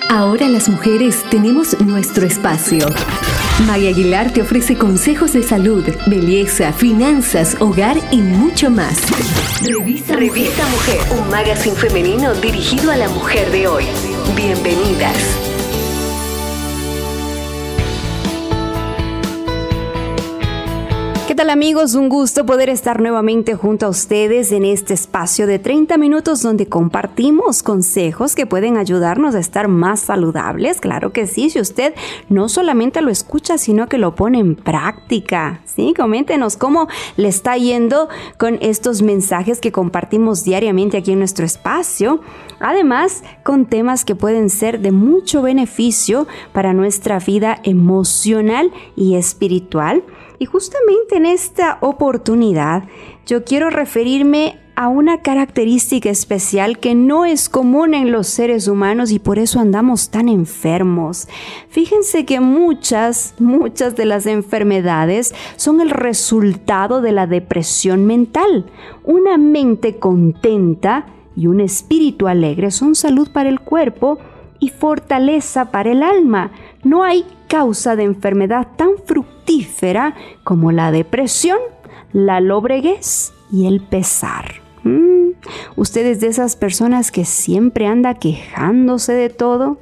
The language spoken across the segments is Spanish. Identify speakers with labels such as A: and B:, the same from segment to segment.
A: Ahora las mujeres tenemos nuestro espacio. Maya Aguilar te ofrece consejos de salud, belleza, finanzas, hogar y mucho más. Revista Mujer, un magazine femenino dirigido a la mujer de hoy. Bienvenidas.
B: ¿Qué tal, amigos? Un gusto poder estar nuevamente junto a ustedes en este espacio de 30 minutos donde compartimos consejos que pueden ayudarnos a estar más saludables. Claro que sí, si usted no solamente lo escucha, sino que lo pone en práctica. Sí, coméntenos cómo le está yendo con estos mensajes que compartimos diariamente aquí en nuestro espacio. Además, con temas que pueden ser de mucho beneficio para nuestra vida emocional y espiritual. Y justamente en esta oportunidad yo quiero referirme a una característica especial que no es común en los seres humanos y por eso andamos tan enfermos. Fíjense que muchas de las enfermedades son el resultado de la depresión mental. Una mente contenta y un espíritu alegre son salud para el cuerpo y fortaleza para el alma. No hay causa de enfermedad tan fructífera como la depresión, la lobreguez y el pesar. ¿Usted es de esas personas que siempre anda quejándose de todo?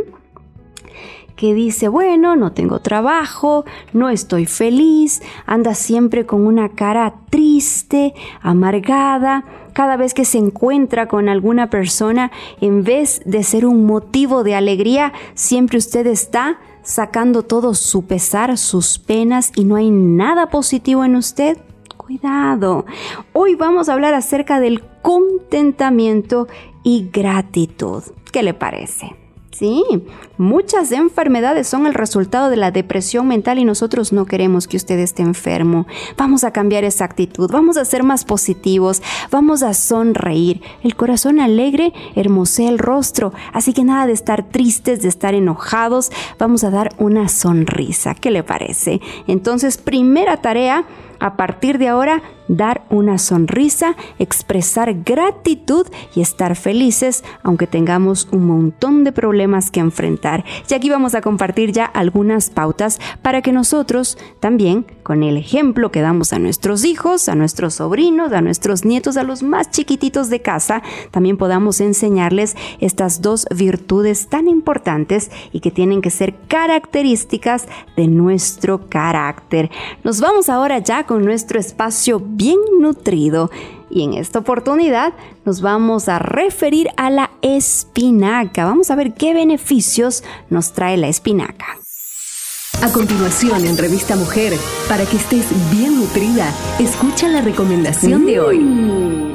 B: Que dice, bueno, no tengo trabajo, no estoy feliz, anda siempre con una cara triste, amargada. Cada vez que se encuentra con alguna persona, en vez de ser un motivo de alegría, siempre usted está sacando todo su pesar, sus penas y no hay nada positivo en usted. Cuidado. Hoy vamos a hablar acerca del contentamiento y gratitud. ¿Qué le parece? Sí, muchas enfermedades son el resultado de la depresión mental y nosotros no queremos que usted esté enfermo. Vamos a cambiar esa actitud, vamos a ser más positivos, vamos a sonreír. El corazón alegre hermosea el rostro, así que nada de estar tristes, de estar enojados, vamos a dar una sonrisa. ¿Qué le parece? Entonces, primera tarea, a partir de ahora, dar una sonrisa, expresar gratitud y estar felices, aunque tengamos un montón de problemas que enfrentar. Y aquí vamos a compartir ya algunas pautas para que nosotros también, con el ejemplo que damos a nuestros hijos, a nuestros sobrinos, a nuestros nietos, a los más chiquititos de casa, también podamos enseñarles estas dos virtudes tan importantes y que tienen que ser características de nuestro carácter. Nos vamos ahora ya con nuestro espacio bien nutrido y en esta oportunidad nos vamos a referir a la espinaca. Vamos a ver qué beneficios nos trae la espinaca.
A: A continuación en Revista Mujer, para que estés bien nutrida, escucha la recomendación de hoy.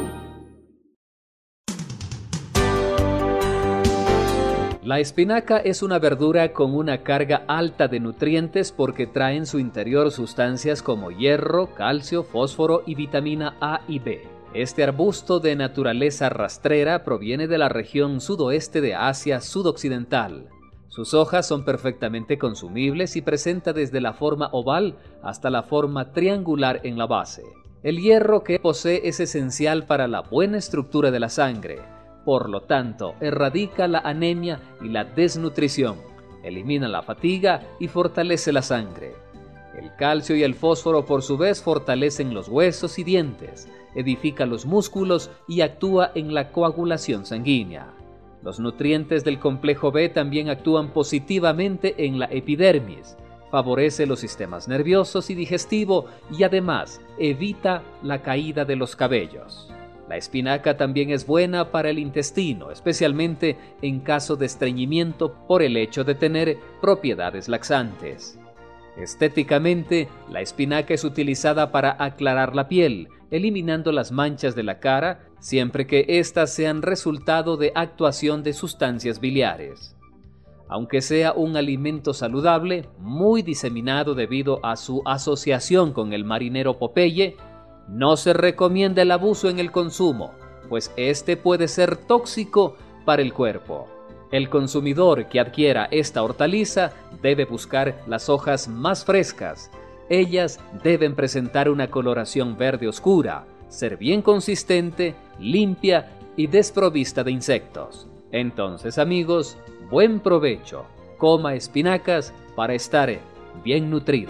C: La espinaca es una verdura con una carga alta de nutrientes porque trae en su interior sustancias como hierro, calcio, fósforo y vitamina A y B. Este arbusto de naturaleza rastrera proviene de la región sudoeste de Asia sudoccidental. Sus hojas son perfectamente consumibles y presenta desde la forma oval hasta la forma triangular en la base. El hierro que posee es esencial para la buena estructura de la sangre. Por lo tanto, erradica la anemia y la desnutrición, elimina la fatiga y fortalece la sangre. El calcio y el fósforo, por su vez, fortalecen los huesos y dientes, edifica los músculos y actúa en la coagulación sanguínea. Los nutrientes del complejo B también actúan positivamente en la epidermis, favorece los sistemas nerviosos y digestivo y además evita la caída de los cabellos. La espinaca también es buena para el intestino, especialmente en caso de estreñimiento por el hecho de tener propiedades laxantes. Estéticamente, la espinaca es utilizada para aclarar la piel, eliminando las manchas de la cara, siempre que éstas sean resultado de actuación de sustancias biliares. Aunque sea un alimento saludable, muy diseminado debido a su asociación con el marinero Popeye, no se recomienda el abuso en el consumo, pues este puede ser tóxico para el cuerpo. El consumidor que adquiera esta hortaliza debe buscar las hojas más frescas. Ellas deben presentar una coloración verde oscura, ser bien consistente, limpia y desprovista de insectos. Entonces, amigos, buen provecho. Coma espinacas para estar bien nutrido.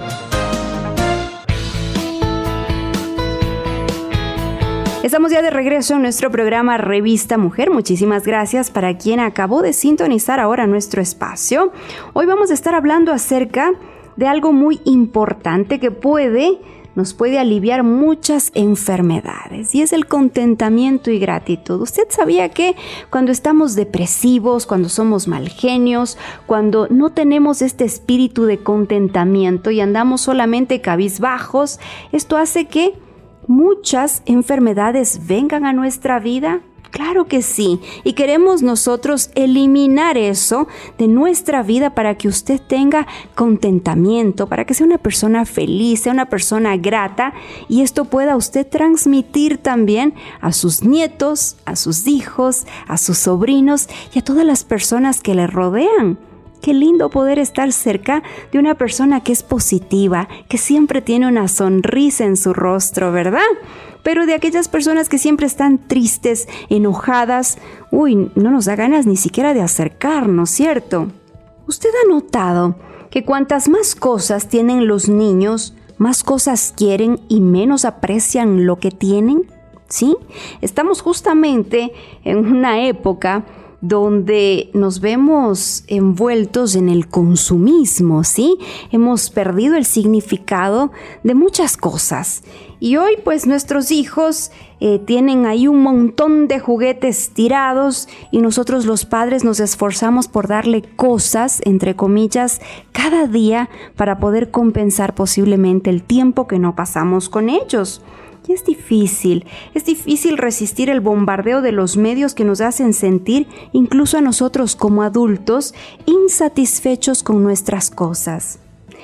B: Estamos ya de regreso en nuestro programa Revista Mujer. Muchísimas gracias para quien acabó de sintonizar ahora nuestro espacio. Hoy vamos a estar hablando acerca de algo muy importante que nos puede aliviar muchas enfermedades, y es el contentamiento y gratitud. ¿Usted sabía que cuando estamos depresivos, cuando somos mal genios, cuando no tenemos este espíritu de contentamiento y andamos solamente cabizbajos, esto hace que muchas enfermedades vengan a nuestra vida? Claro que sí, y queremos nosotros eliminar eso de nuestra vida para que usted tenga contentamiento, para que sea una persona feliz, sea una persona grata, y esto pueda usted transmitir también a sus nietos, a sus hijos, a sus sobrinos y a todas las personas que le rodean. Qué lindo poder estar cerca de una persona que es positiva, que siempre tiene una sonrisa en su rostro, ¿verdad? Pero de aquellas personas que siempre están tristes, enojadas, no nos da ganas ni siquiera de acercarnos, ¿cierto? ¿Usted ha notado que cuantas más cosas tienen los niños, más cosas quieren y menos aprecian lo que tienen? ¿Sí? Estamos justamente en una época donde nos vemos envueltos en el consumismo, ¿sí? Hemos perdido el significado de muchas cosas. Y hoy, pues, nuestros hijos tienen ahí un montón de juguetes tirados y nosotros los padres nos esforzamos por darle cosas, entre comillas, cada día para poder compensar posiblemente el tiempo que no pasamos con ellos. Y es difícil resistir el bombardeo de los medios que nos hacen sentir, incluso a nosotros como adultos, insatisfechos con nuestras cosas.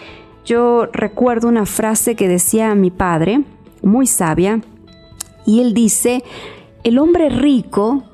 B: Yo recuerdo una frase que decía mi padre, muy sabia, y él dice: el hombre rico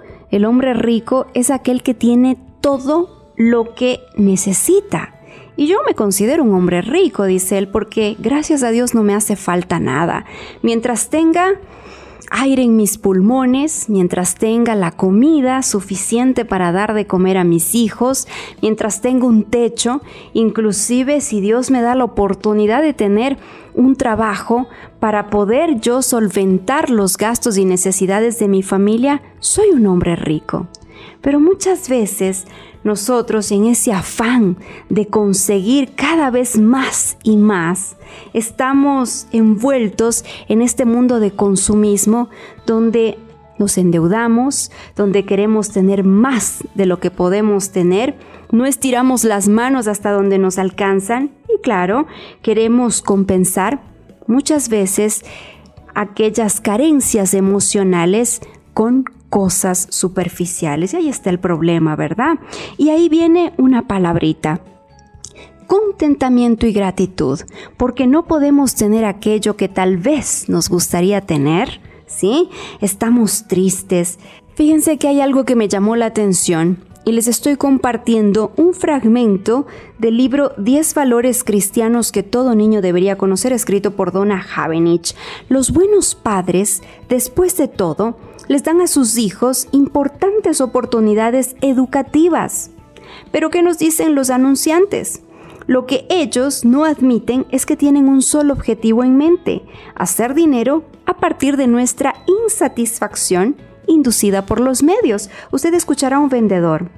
B: es aquel que tiene todo lo que necesita. Y yo me considero un hombre rico, dice él, porque gracias a Dios no me hace falta nada. Mientras tenga aire en mis pulmones, mientras tenga la comida suficiente para dar de comer a mis hijos, mientras tenga un techo, inclusive si Dios me da la oportunidad de tener un trabajo para poder yo solventar los gastos y necesidades de mi familia, soy un hombre rico. Pero muchas veces nosotros, en ese afán de conseguir cada vez más y más, estamos envueltos en este mundo de consumismo donde nos endeudamos, donde queremos tener más de lo que podemos tener, no estiramos las manos hasta donde nos alcanzan y, claro, queremos compensar muchas veces aquellas carencias emocionales con cosas superficiales. Y ahí está el problema, ¿verdad? Y ahí viene una palabrita: contentamiento y gratitud, porque no podemos tener aquello que tal vez nos gustaría tener, ¿sí? Estamos tristes. Fíjense que hay algo que me llamó la atención y les estoy compartiendo un fragmento del libro 10 valores cristianos que todo niño debería conocer, escrito por Donna Havenich. Los buenos padres, después de todo, les dan a sus hijos importantes oportunidades educativas. Pero ¿qué nos dicen los anunciantes? Lo que ellos no admiten es que tienen un solo objetivo en mente: hacer dinero a partir de nuestra insatisfacción inducida por los medios. Usted escuchará a un vendedor.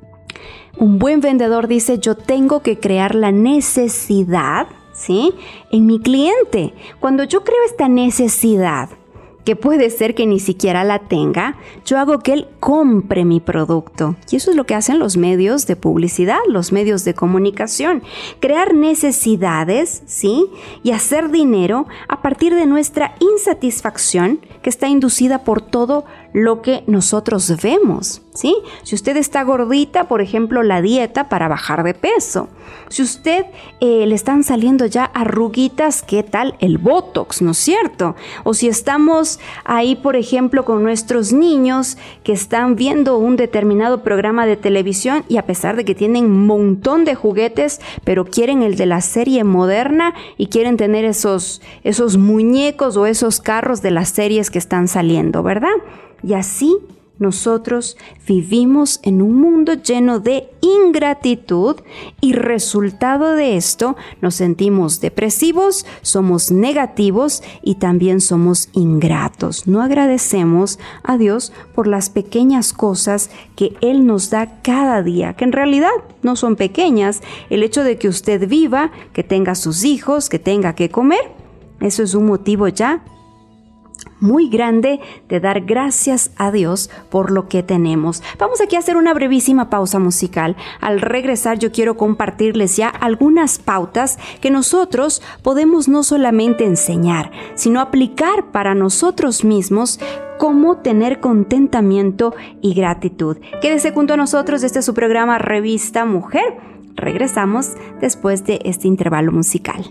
B: Un buen vendedor dice: yo tengo que crear la necesidad, ¿sí?, en mi cliente. Cuando yo creo esta necesidad, que puede ser que ni siquiera la tenga, yo hago que él compre mi producto. Y eso es lo que hacen los medios de publicidad, los medios de comunicación. Crear necesidades, ¿sí?, y hacer dinero a partir de nuestra insatisfacción que está inducida por todo lo que nosotros vemos, ¿sí? Si usted está gordita, por ejemplo, la dieta para bajar de peso. Si usted le están saliendo ya arruguitas, ¿qué tal el Botox, no es cierto? O si estamos ahí, por ejemplo, con nuestros niños que están viendo un determinado programa de televisión y a pesar de que tienen un montón de juguetes, pero quieren el de la serie moderna y quieren tener esos muñecos o esos carros de las series que están saliendo, ¿verdad? Y así nosotros vivimos en un mundo lleno de ingratitud y resultado de esto nos sentimos depresivos, somos negativos y también somos ingratos. No agradecemos a Dios por las pequeñas cosas que Él nos da cada día, que en realidad no son pequeñas. El hecho de que usted viva, que tenga sus hijos, que tenga que comer, eso es un motivo ya muy grande de dar gracias a Dios por lo que tenemos. Vamos aquí a hacer una brevísima pausa musical. Al regresar yo quiero compartirles ya algunas pautas que nosotros podemos no solamente enseñar, sino aplicar para nosotros mismos cómo tener contentamiento y gratitud. Quédese junto a nosotros, este es su programa Revista Mujer. Regresamos después de este intervalo musical.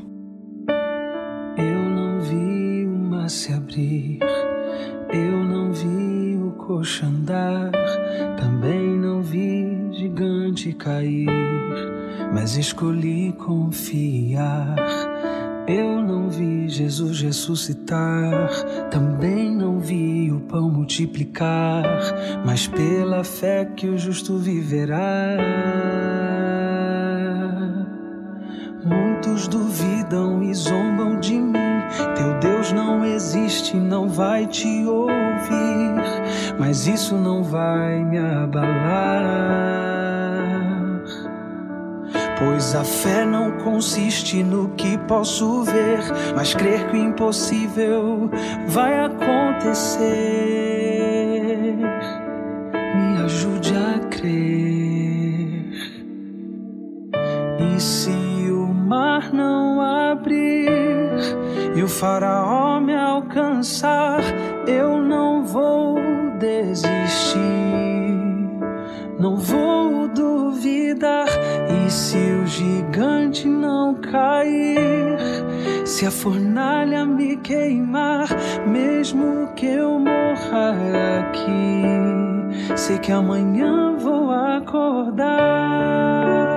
D: Se abrir, eu não vi o coxo andar, também não vi gigante cair, mas escolhi confiar. Eu não vi Jesus ressuscitar, também não vi o pão multiplicar, mas pela fé que o justo viverá. Muitos duvidam e zombam de mim. Teu Deus não existe, não vai te ouvir, mas isso não vai me abalar. Pois a fé não consiste no que posso ver, mas crer que o impossível vai acontecer. Me ajude a crer. E se o mar não abrir e o faraó me alcançar, eu não vou desistir, não vou duvidar. E se o gigante não cair, se a fornalha me queimar, mesmo que eu morra aqui, sei que amanhã vou acordar.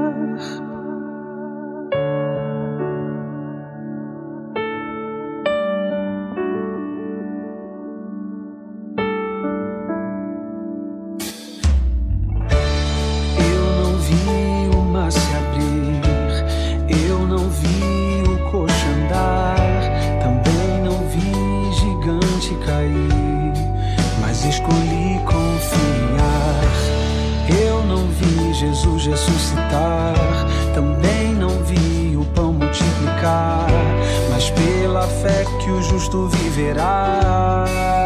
D: Jesus ressuscitar, também não vi o pão multiplicar, mas pela fé que o justo viverá.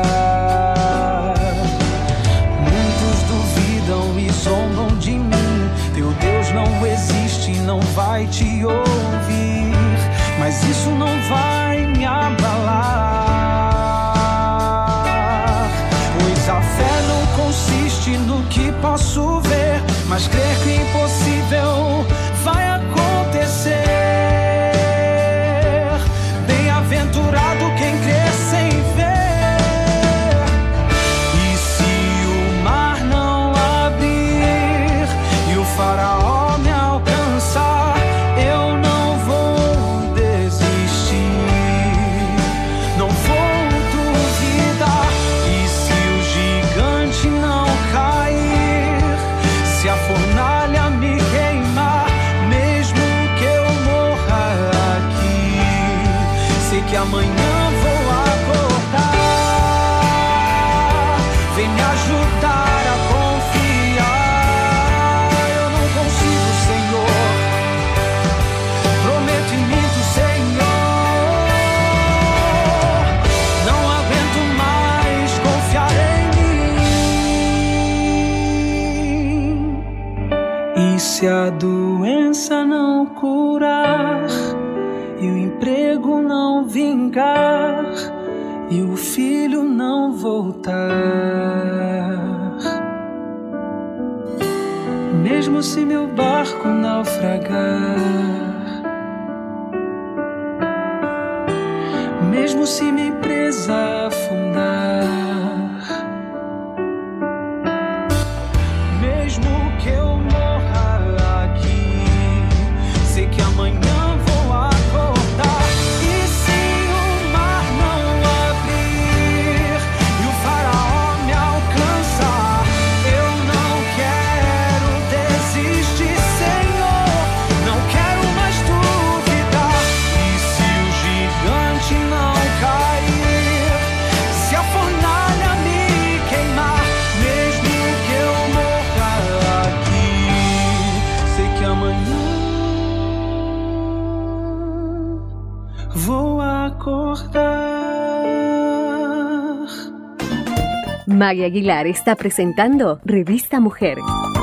D: Muitos duvidam e zombam de mim. Teu Deus não existe, não vai te ouvir, mas isso não vai me abalar. Pois a fé não consiste no que posso ver, mas crer que o impossível vai acontecer. Bem-aventurado quem crê sem ver. E se o mar não abrir e o faraó me alcançar, eu não vou desistir, não vou duvidar. E se o gigante não cair, se a fornalha me queimar, mesmo que eu morra aqui, sei que amanhã vou acordar. Vem me ajudar a confiar. Eu não consigo, Senhor, prometo e minto, Senhor. Não aguento mais confiar em mim. E se a doença não curar, e o emprego não vingar, e o filho não voltar, mesmo se meu barco naufragar, mesmo se minha empresa afundar, mesmo que eu morra aqui, sei que amanhã vou acordar. E se o mar não abrir e o faraó me alcançar,
A: Maggie Aguilar está presentando Revista Mujer.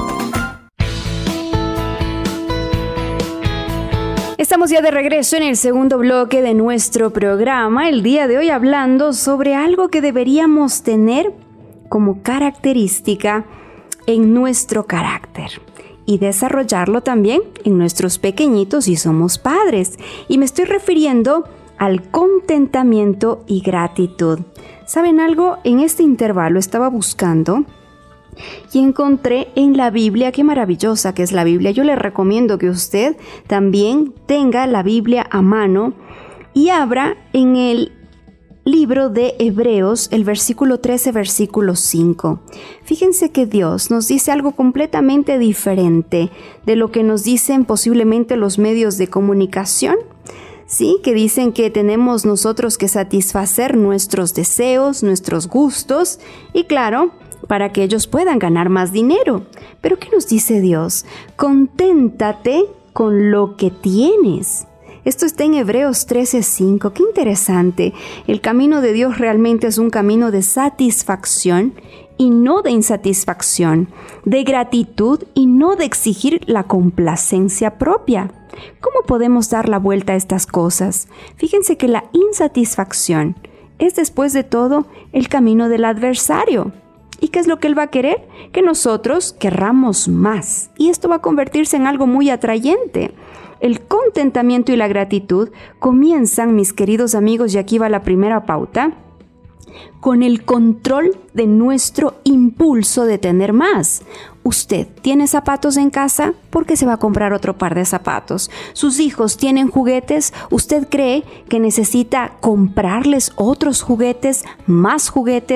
B: Estamos ya de regreso en el segundo bloque de nuestro programa, el día de hoy hablando sobre algo que deberíamos tener como característica en nuestro carácter y desarrollarlo también en nuestros pequeñitos si somos padres. Y me estoy refiriendo al contentamiento y gratitud. ¿Saben algo? En este intervalo estaba buscando y encontré en la Biblia, qué maravillosa que es la Biblia. Yo le recomiendo que usted también tenga la Biblia a mano y abra en el libro de Hebreos, el versículo 13, versículo 5. Fíjense que Dios nos dice algo completamente diferente de lo que nos dicen posiblemente los medios de comunicación. Sí, que dicen que tenemos nosotros que satisfacer nuestros deseos, nuestros gustos y claro, para que ellos puedan ganar más dinero. Pero ¿qué nos dice Dios? Conténtate con lo que tienes. Esto está en Hebreos 13:5. ¡Qué interesante! El camino de Dios realmente es un camino de satisfacción y no de insatisfacción, de gratitud y no de exigir la complacencia propia. ¿Cómo podemos dar la vuelta a estas cosas? Fíjense que la insatisfacción es después de todo el camino del adversario. ¿Y qué es lo que él va a querer? Que nosotros querramos más. Y esto va a convertirse en algo muy atrayente. El contentamiento y la gratitud comienzan, mis queridos amigos, y aquí va la primera pauta, con el control de nuestro impulso de tener más. Usted tiene zapatos en casa, ¿por qué se va a comprar otro par de zapatos? Sus hijos tienen juguetes, ¿usted cree que necesita comprarles otros juguetes, más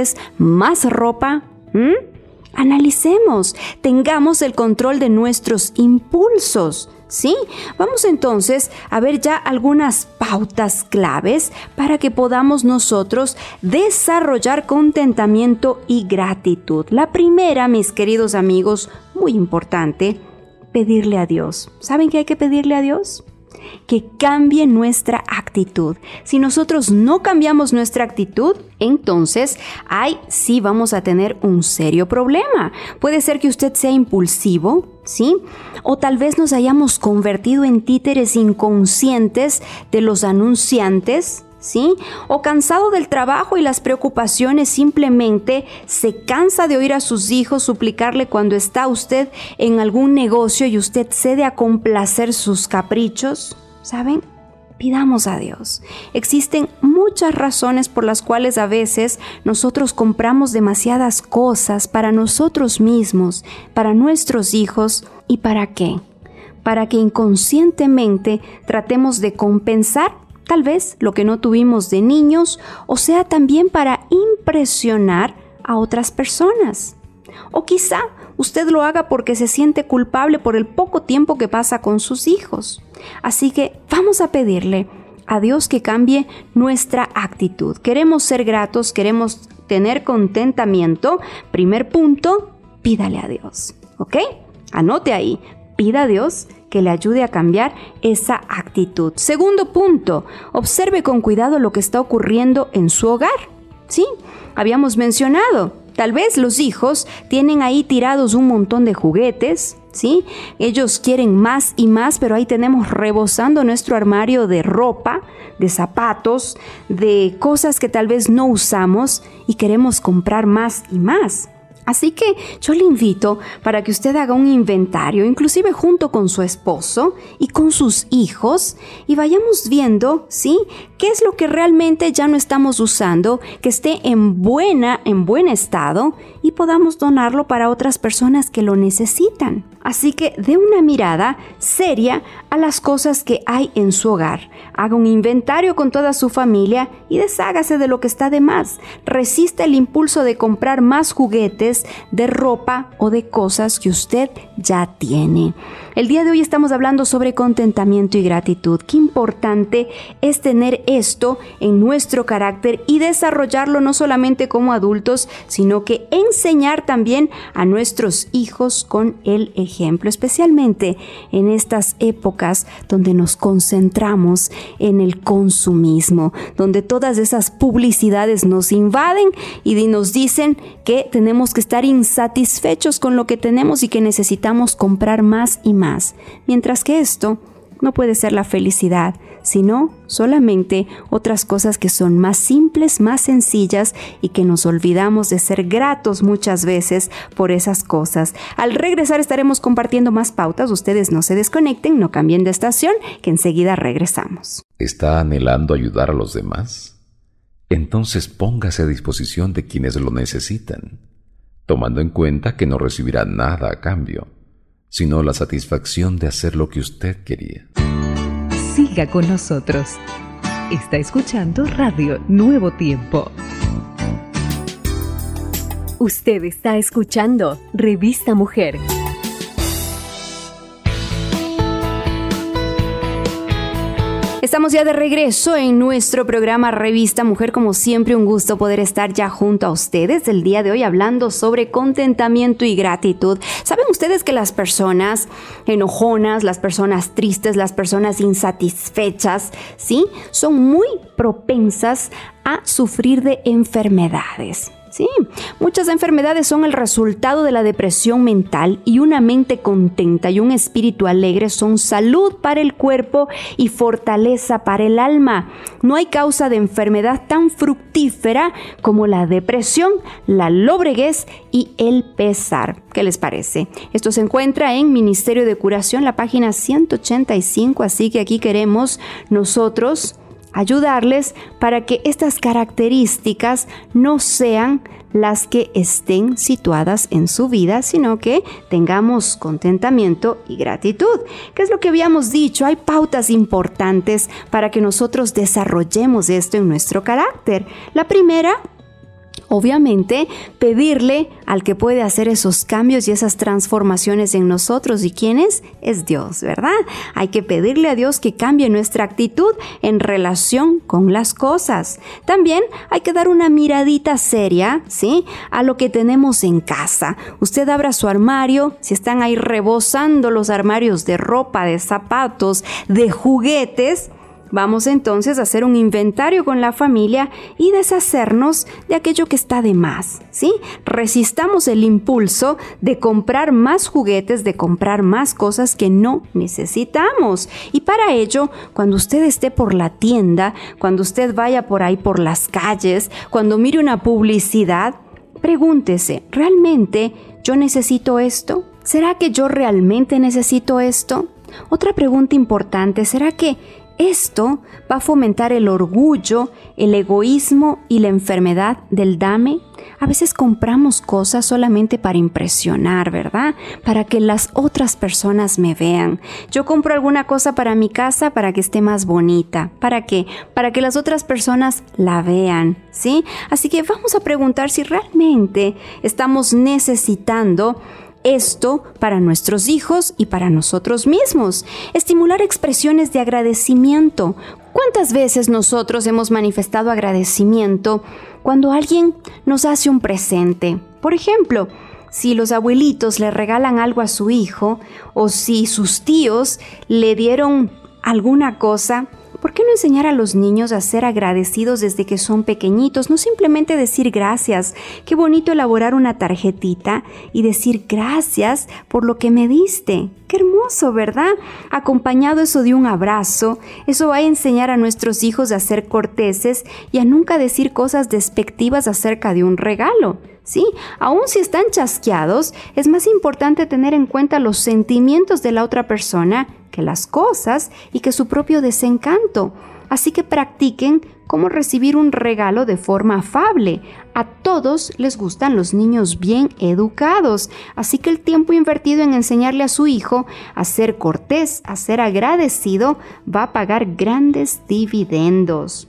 B: ropa? Analicemos, tengamos el control de nuestros impulsos. ¿Sí? Vamos entonces a ver ya algunas pautas claves para que podamos nosotros desarrollar contentamiento y gratitud. La primera, mis queridos amigos, muy importante, pedirle a Dios. ¿Saben qué hay que pedirle a Dios? Que cambie nuestra actitud. Si nosotros no cambiamos nuestra actitud, entonces sí vamos a tener un serio problema. Puede ser que usted sea impulsivo, ¿sí? O tal vez nos hayamos convertido en títeres inconscientes de los anunciantes, ¿sí? O cansado del trabajo y las preocupaciones, simplemente se cansa de oír a sus hijos suplicarle cuando está usted en algún negocio y usted cede a complacer sus caprichos. ¿Saben? Pidamos a Dios. Existen muchas razones por las cuales a veces nosotros compramos demasiadas cosas para nosotros mismos, para nuestros hijos. ¿Y para qué? Para que inconscientemente tratemos de compensar tal vez lo que no tuvimos de niños, o sea también para impresionar a otras personas. O quizá usted lo haga porque se siente culpable por el poco tiempo que pasa con sus hijos. Así que vamos a pedirle a Dios que cambie nuestra actitud. Queremos ser gratos, queremos tener contentamiento. Primer punto, pídale a Dios. ¿Ok? Anote ahí, pida a Dios que le ayude a cambiar esa actitud. Segundo punto, observe con cuidado lo que está ocurriendo en su hogar. ¿Sí? Habíamos mencionado, tal vez los hijos tienen ahí tirados un montón de juguetes, ¿sí? Ellos quieren más y más, pero ahí tenemos rebosando nuestro armario de ropa, de zapatos, de cosas que tal vez no usamos y queremos comprar más y más. Así que yo le invito para que usted haga un inventario, inclusive junto con su esposo y con sus hijos, y vayamos viendo, ¿sí?, qué es lo que realmente ya no estamos usando, que esté en buen estado y podamos donarlo para otras personas que lo necesitan. Así que dé una mirada seria a las cosas que hay en su hogar. Haga un inventario con toda su familia y deshágase de lo que está de más. Resista el impulso de comprar más juguetes, de ropa o de cosas que usted ya tiene. El día de hoy estamos hablando sobre contentamiento y gratitud. Qué importante es tener esto en nuestro carácter y desarrollarlo no solamente como adultos, sino que enseñar también a nuestros hijos con el ejemplo, especialmente en estas épocas donde nos concentramos en el consumismo, donde todo todas esas publicidades nos invaden y nos dicen que tenemos que estar insatisfechos con lo que tenemos y que necesitamos comprar más y más. Mientras que esto no puede ser la felicidad, sino solamente otras cosas que son más simples, más sencillas y que nos olvidamos de ser gratos muchas veces por esas cosas. Al regresar estaremos compartiendo más pautas. Ustedes no se desconecten, no cambien de estación, que enseguida regresamos.
E: ¿Está anhelando ayudar a los demás? Entonces póngase a disposición de quienes lo necesitan, tomando en cuenta que no recibirá nada a cambio, sino la satisfacción de hacer lo que usted quería.
A: Siga con nosotros. Está escuchando Radio Nuevo Tiempo. Usted está escuchando Revista Mujer.
B: Estamos ya de regreso en nuestro programa Revista Mujer. Como siempre, un gusto poder estar ya junto a ustedes el día de hoy hablando sobre contentamiento y gratitud. ¿Saben ustedes que las personas enojonas, las personas tristes, las personas insatisfechas, ¿sí?, son muy propensas a sufrir de enfermedades? Sí, muchas enfermedades son el resultado de la depresión mental, y una mente contenta y un espíritu alegre son salud para el cuerpo y fortaleza para el alma. No hay causa de enfermedad tan fructífera como la depresión, la lobreguez y el pesar. ¿Qué les parece? Esto se encuentra en Ministerio de Curación, la página 185, así que aquí queremos nosotros ayudarles para que estas características no sean las que estén situadas en su vida, sino que tengamos contentamiento y gratitud. ¿Qué es lo que habíamos dicho? Hay pautas importantes para que nosotros desarrollemos esto en nuestro carácter. La primera, obviamente, pedirle al que puede hacer esos cambios y esas transformaciones en nosotros. ¿Y quién es? Es Dios, ¿verdad? Hay que pedirle a Dios que cambie nuestra actitud en relación con las cosas. También hay que dar una miradita seria, ¿sí?, a lo que tenemos en casa. Usted abra su armario, si están ahí rebosando los armarios de ropa, de zapatos, de juguetes, vamos entonces a hacer un inventario con la familia y deshacernos de aquello que está de más, ¿sí? Resistamos el impulso de comprar más juguetes, de comprar más cosas que no necesitamos. Y para ello, cuando usted esté por la tienda, cuando usted vaya por ahí por las calles, cuando mire una publicidad, pregúntese, ¿realmente yo necesito esto? ¿Será que yo realmente necesito esto? Otra pregunta importante, ¿será que esto va a fomentar el orgullo, el egoísmo y la enfermedad del dame? A veces compramos cosas solamente para impresionar, ¿verdad? Para que las otras personas me vean. Yo compro alguna cosa para mi casa para que esté más bonita. ¿Para qué? Para que las otras personas la vean, ¿sí? Así que vamos a preguntar si realmente estamos necesitando esto para nuestros hijos y para nosotros mismos. Estimular expresiones de agradecimiento. ¿Cuántas veces nosotros hemos manifestado agradecimiento cuando alguien nos hace un presente? Por ejemplo, si los abuelitos le regalan algo a su hijo, o si sus tíos le dieron alguna cosa, ¿por qué no enseñar a los niños a ser agradecidos desde que son pequeñitos? No simplemente decir gracias. Qué bonito elaborar una tarjetita y decir gracias por lo que me diste. Qué hermoso, ¿verdad? Acompañado eso de un abrazo, eso va a enseñar a nuestros hijos a ser corteses y a nunca decir cosas despectivas acerca de un regalo. Sí, aun si están chasqueados, es más importante tener en cuenta los sentimientos de la otra persona que las cosas y que su propio desencanto. Así que practiquen cómo recibir un regalo de forma afable. A todos les gustan los niños bien educados, así que el tiempo invertido en enseñarle a su hijo a ser cortés, a ser agradecido, va a pagar grandes dividendos.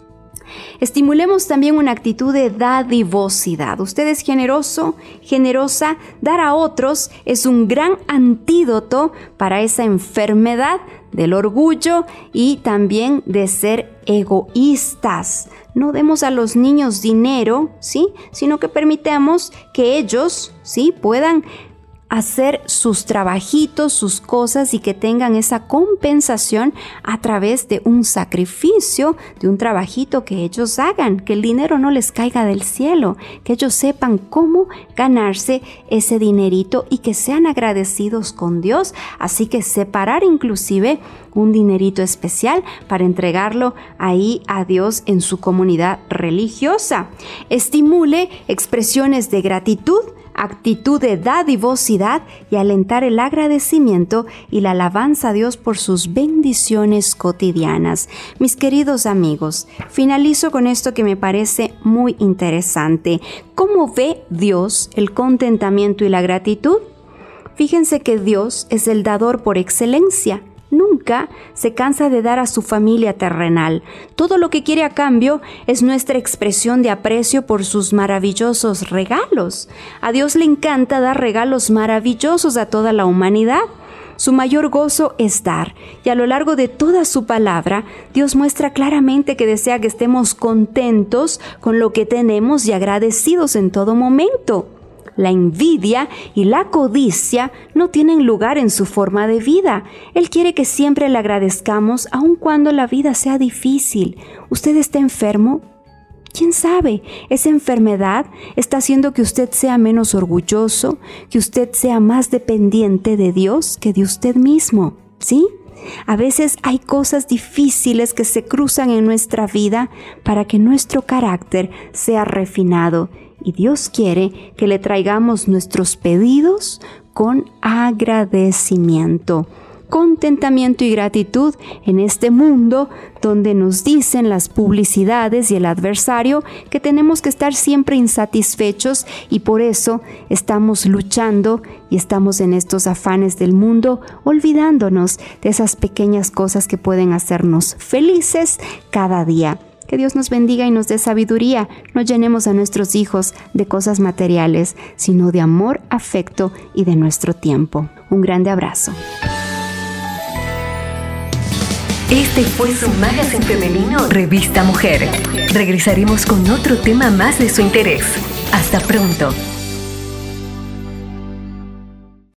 B: Estimulemos también una actitud de dadivosidad. Usted es generoso, generosa. Dar a otros es un gran antídoto para esa enfermedad del orgullo y también de ser egoístas. No demos a los niños dinero, ¿sí?, sino que permitamos que ellos, ¿sí?, puedan hacer sus trabajitos, sus cosas y que tengan esa compensación a través de un sacrificio, de un trabajito que ellos hagan, que el dinero no les caiga del cielo, que ellos sepan cómo ganarse ese dinerito y que sean agradecidos con Dios. Así que separar inclusive un dinerito especial para entregarlo ahí a Dios en su comunidad religiosa. Estimule expresiones de gratitud, actitud de dadivosidad y alentar el agradecimiento y la alabanza a Dios por sus bendiciones cotidianas. Mis queridos amigos, finalizo con esto que me parece muy interesante. ¿Cómo ve Dios el contentamiento y la gratitud? Fíjense que Dios es el dador por excelencia. Nunca se cansa de dar a su familia terrenal. Todo lo que quiere a cambio es nuestra expresión de aprecio por sus maravillosos regalos. A Dios le encanta dar regalos maravillosos a toda la humanidad. Su mayor gozo es dar, y a lo largo de toda su palabra, Dios muestra claramente que desea que estemos contentos con lo que tenemos y agradecidos en todo momento. La envidia y la codicia no tienen lugar en su forma de vida. Él quiere que siempre le agradezcamos aun cuando la vida sea difícil. ¿Usted está enfermo? ¿Quién sabe? Esa enfermedad está haciendo que usted sea menos orgulloso, que usted sea más dependiente de Dios que de usted mismo, ¿sí? A veces hay cosas difíciles que se cruzan en nuestra vida para que nuestro carácter sea refinado. Y Dios quiere que le traigamos nuestros pedidos con agradecimiento, contentamiento y gratitud en este mundo donde nos dicen las publicidades y el adversario que tenemos que estar siempre insatisfechos y por eso estamos luchando y estamos en estos afanes del mundo olvidándonos de esas pequeñas cosas que pueden hacernos felices cada día. Que Dios nos bendiga y nos dé sabiduría. No llenemos a nuestros hijos de cosas materiales, sino de amor, afecto y de nuestro tiempo. Un grande abrazo.
A: Este fue su Magazine Femenino Revista Mujer. Regresaremos con otro tema más de su interés. Hasta pronto.